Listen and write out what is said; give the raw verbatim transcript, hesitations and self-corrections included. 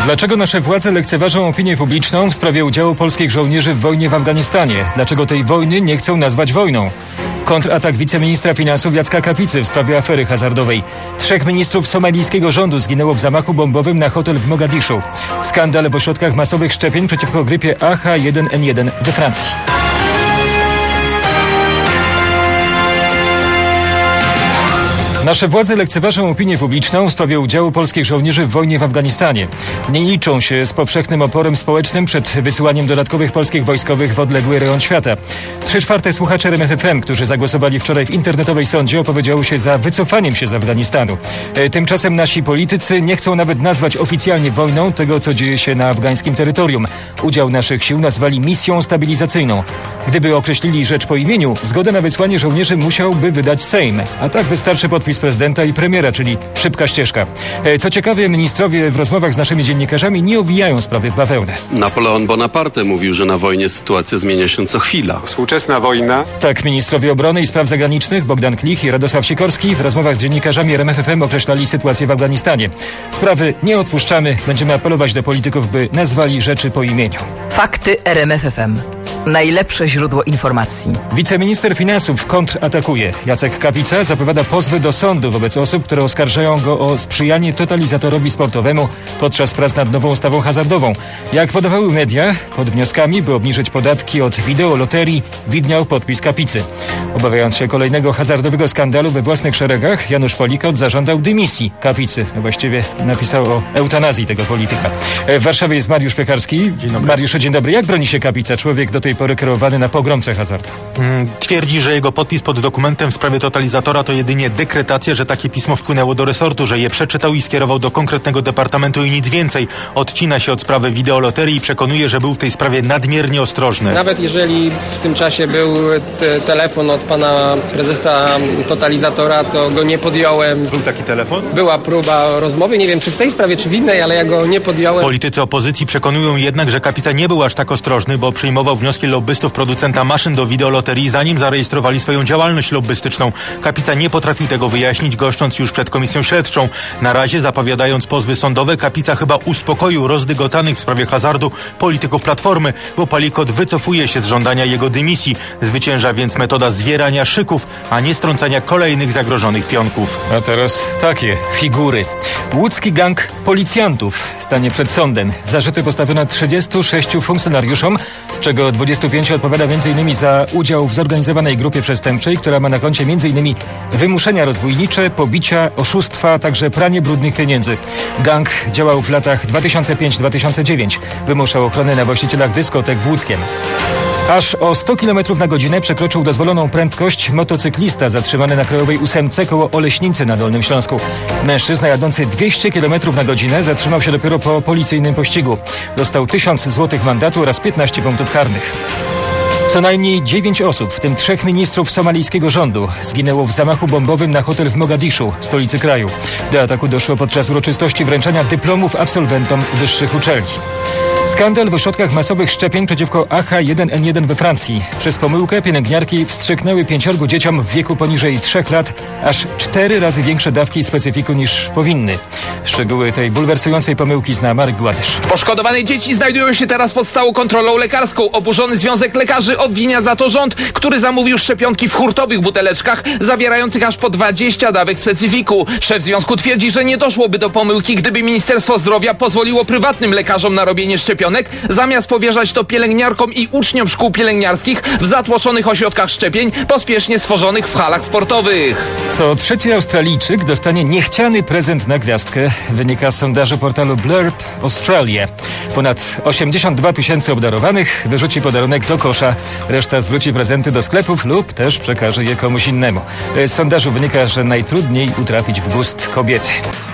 Dlaczego nasze władze lekceważą opinię publiczną w sprawie udziału polskich żołnierzy w wojnie w Afganistanie? Dlaczego tej wojny nie chcą nazwać wojną? Kontratak wiceministra finansów Jacka Kapicy w sprawie afery hazardowej. Trzech ministrów somalijskiego rządu zginęło w zamachu bombowym na hotel w Mogadiszu. Skandal w ośrodkach masowych szczepień przeciwko grypie A H jeden N jeden we Francji. Nasze władze lekceważą opinię publiczną w sprawie udziału polskich żołnierzy w wojnie w Afganistanie. Nie liczą się z powszechnym oporem społecznym przed wysyłaniem dodatkowych polskich wojskowych w odległy rejon świata. Trzy czwarte słuchaczy R M F F M, którzy zagłosowali wczoraj w internetowej sądzie, opowiedziało się za wycofaniem się z Afganistanu. Tymczasem nasi politycy nie chcą nawet nazwać oficjalnie wojną tego, co dzieje się na afgańskim terytorium. Udział naszych sił nazwali misją stabilizacyjną. Gdyby określili rzecz po imieniu, zgodę na wysłanie żołnierzy musiałby wydać Sejm. A tak wystarczy podpis prezydenta i premiera, czyli szybka ścieżka. Co ciekawe, ministrowie w rozmowach z naszymi dziennikarzami nie owijają sprawy w bawełnę. Napoleon Bonaparte mówił, że na wojnie sytuacja zmienia się co chwila. Współczesna wojna. Tak, ministrowie obrony i spraw zagranicznych Bogdan Klich i Radosław Sikorski w rozmowach z dziennikarzami R M F F M określali sytuację w Afganistanie. Sprawy nie odpuszczamy. Będziemy apelować do polityków, by nazwali rzeczy po imieniu. Fakty R M F F M. Najlepsze źródło informacji. Wiceminister finansów kontratakuje. Jacek Kapica zapowiada pozwy do sądu wobec osób, które oskarżają go o sprzyjanie totalizatorowi sportowemu podczas prac nad nową ustawą hazardową. Jak podawały media, pod wnioskami, by obniżyć podatki od wideoloterii, widniał podpis Kapicy. Obawiając się kolejnego hazardowego skandalu we własnych szeregach, Janusz Palikot zażądał dymisji Kapicy. Właściwie napisał o eutanazji tego polityka. W Warszawie jest Mariusz Piekarski. Dzień dobry. Mariuszu, dzień dobry. Jak broni się Kapica, człowiek do tej pory kierowany na pogromcę hazardu? Hmm, twierdzi, że jego podpis pod dokumentem w sprawie totalizatora to jedynie dekretacja, że takie pismo wpłynęło do resortu, że je przeczytał i skierował do konkretnego departamentu i nic więcej. Odcina się od sprawy wideoloterii i przekonuje, że był w tej sprawie nadmiernie ostrożny. Nawet jeżeli w tym czasie był te telefon od pana prezesa totalizatora, to go nie podjąłem. Był taki telefon? Była próba rozmowy, nie wiem czy w tej sprawie, czy w innej, ale ja go nie podjąłem. Politycy opozycji przekonują jednak, że Kapica nie był aż tak ostrożny, bo przyjmował wnioski lobbystów producenta maszyn do wideoloterii, zanim zarejestrowali swoją działalność lobbystyczną. Kapica nie potrafił tego wyjaśnić, goszcząc już przed komisją śledczą. Na razie, zapowiadając pozwy sądowe, Kapica chyba uspokoił rozdygotanych w sprawie hazardu polityków Platformy, bo Palikot wycofuje się z żądania jego dymisji. Zwycięża więc metoda zwierania szyków, a nie strącania kolejnych zagrożonych pionków. A teraz takie figury. Łódzki gang policjantów stanie przed sądem. Zarzuty postawiono trzydziestu sześciu funkcjonariuszom, z czego dwudziestu pięciu odpowiada m.in. za udział w zorganizowanej grupie przestępczej, która ma na koncie m.in. wymuszenia rozbójnicze, pobicia, oszustwa, a także pranie brudnych pieniędzy. Gang działał w latach dwa tysiące piąty do dwa tysiące dziewiątego. Wymuszał ochronę na właścicielach dyskotek w Łódzkiem. Aż o sto kilometrów na godzinę przekroczył dozwoloną prędkość motocyklista zatrzymany na Krajowej ósemce koło Oleśnicy na Dolnym Śląsku. Mężczyzna jadący dwieście kilometrów na godzinę zatrzymał się dopiero po policyjnym pościgu. Dostał tysiąc złotych mandatu oraz piętnaście punktów karnych. Co najmniej dziewięć osób, w tym trzech ministrów somalijskiego rządu, zginęło w zamachu bombowym na hotel w Mogadiszu, stolicy kraju. Do ataku doszło podczas uroczystości wręczania dyplomów absolwentom wyższych uczelni. Skandal w ośrodkach masowych szczepień przeciwko A H jeden N jeden we Francji. Przez pomyłkę pielęgniarki wstrzyknęły pięciorgu dzieciom w wieku poniżej trzech lat aż cztery razy większe dawki specyfiku niż powinny. Szczegóły tej bulwersującej pomyłki zna Marek Gładysz. Poszkodowane dzieci znajdują się teraz pod stałą kontrolą lekarską. Oburzony Związek Lekarzy obwinia za to rząd, który zamówił szczepionki w hurtowych buteleczkach zawierających aż po dwadzieścia dawek specyfiku. Szef związku twierdzi, że nie doszłoby do pomyłki, gdyby Ministerstwo Zdrowia pozwoliło prywatnym lekarzom na robienie szczepionek, zamiast powierzać to pielęgniarkom i uczniom szkół pielęgniarskich w zatłoczonych ośrodkach szczepień, pospiesznie stworzonych w halach sportowych. Co trzeci Australijczyk dostanie niechciany prezent na gwiazdkę, wynika z sondażu portalu Blurb Australia. Ponad osiemdziesiąt dwa tysięcy obdarowanych wyrzuci podarunek do kosza. Reszta zwróci prezenty do sklepów lub też przekaże je komuś innemu. Z sondażu wynika, że najtrudniej utrafić w gust kobiety.